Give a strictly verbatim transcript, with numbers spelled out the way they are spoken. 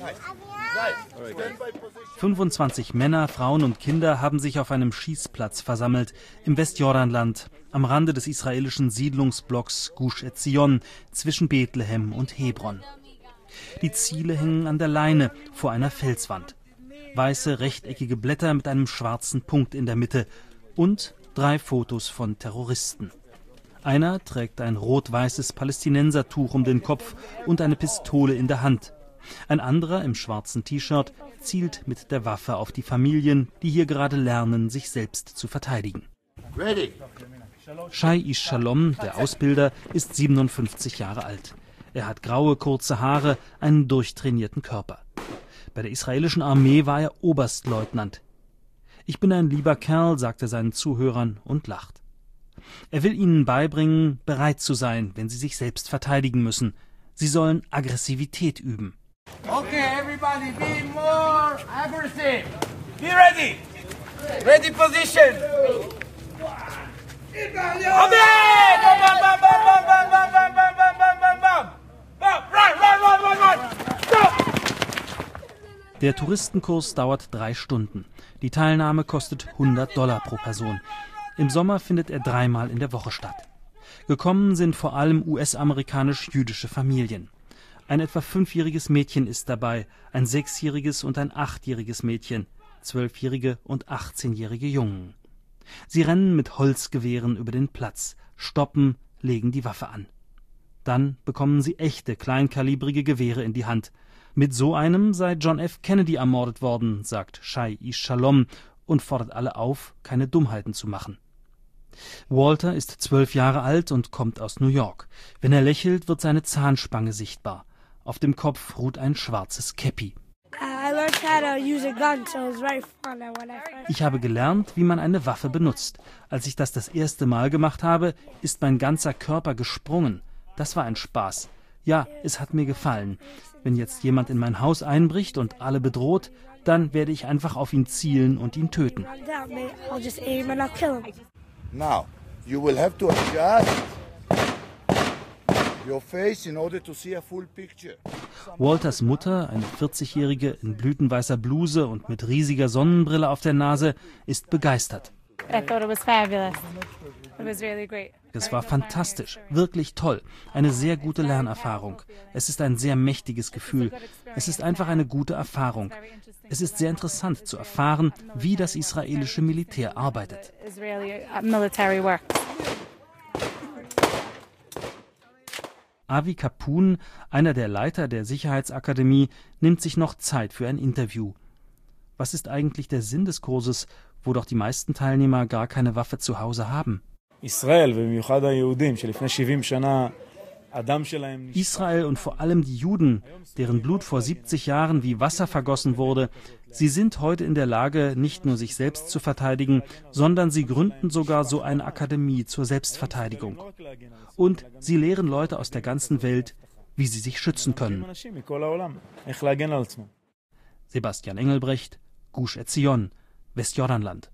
fünfundzwanzig Männer, Frauen und Kinder haben sich auf einem Schießplatz versammelt im Westjordanland, am Rande des israelischen Siedlungsblocks Gush Etzion zwischen Bethlehem und Hebron. Die Ziele hängen an der Leine vor einer Felswand. Weiße, rechteckige Blätter mit einem schwarzen Punkt in der Mitte und drei Fotos von Terroristen. Einer trägt ein rot-weißes Palästinensertuch um den Kopf und eine Pistole in der Hand. Ein anderer im schwarzen T-Shirt zielt mit der Waffe auf die Familien, die hier gerade lernen, sich selbst zu verteidigen. Ready. Shai Ish Shalom, der Ausbilder, ist siebenundfünfzig Jahre alt. Er hat graue, kurze Haare, einen durchtrainierten Körper. Bei der israelischen Armee war er Oberstleutnant. Ich bin ein lieber Kerl, sagt er seinen Zuhörern und lacht. Er will ihnen beibringen, bereit zu sein, wenn sie sich selbst verteidigen müssen. Sie sollen Aggressivität üben. Okay, everybody, be more aggressive. Be ready. Ready position. Der Touristenkurs dauert drei Stunden. Die Teilnahme kostet hundert Dollar pro Person. Im Sommer findet er dreimal in der Woche statt. Gekommen sind vor allem U S-amerikanisch-jüdische Familien. Ein etwa fünfjähriges Mädchen ist dabei, ein sechsjähriges und ein achtjähriges Mädchen, zwölfjährige und achtzehnjährige Jungen. Sie rennen mit Holzgewehren über den Platz, stoppen, legen die Waffe an. Dann bekommen sie echte, kleinkalibrige Gewehre in die Hand. Mit so einem sei John F. Kennedy ermordet worden, sagt Shai Ish Shalom und fordert alle auf, keine Dummheiten zu machen. Walter ist zwölf Jahre alt und kommt aus New York. Wenn er lächelt, wird seine Zahnspange sichtbar. Auf dem Kopf ruht ein schwarzes Käppi. Ich habe gelernt, wie man eine Waffe benutzt. Als ich das das erste Mal gemacht habe, ist mein ganzer Körper gesprungen. Das war ein Spaß. Ja, es hat mir gefallen. Wenn jetzt jemand in mein Haus einbricht und alle bedroht, dann werde ich einfach auf ihn zielen und ihn töten. Now, you will have to adjust your face in order to see a full picture. Walters Mutter, eine vierzigjährige in blütenweißer Bluse und mit riesiger Sonnenbrille auf der Nase, ist begeistert. I thought it was fabulous. It was really great. Es war fantastisch, wirklich toll, eine sehr gute Lernerfahrung. Es ist ein sehr mächtiges Gefühl. Es ist einfach eine gute Erfahrung. Es ist sehr interessant zu erfahren, wie das israelische Militär arbeitet. Avi Kapun, einer der Leiter der Sicherheitsakademie, nimmt sich noch Zeit für ein Interview. Was ist eigentlich der Sinn des Kurses, wo doch die meisten Teilnehmer gar keine Waffe zu Hause haben? Israel und vor allem die Juden, deren Blut vor siebzig Jahren wie Wasser vergossen wurde, sie sind heute in der Lage, nicht nur sich selbst zu verteidigen, sondern sie gründen sogar so eine Akademie zur Selbstverteidigung. Und sie lehren Leute aus der ganzen Welt, wie sie sich schützen können. Sebastian Engelbrecht, Gush Etzion, Westjordanland.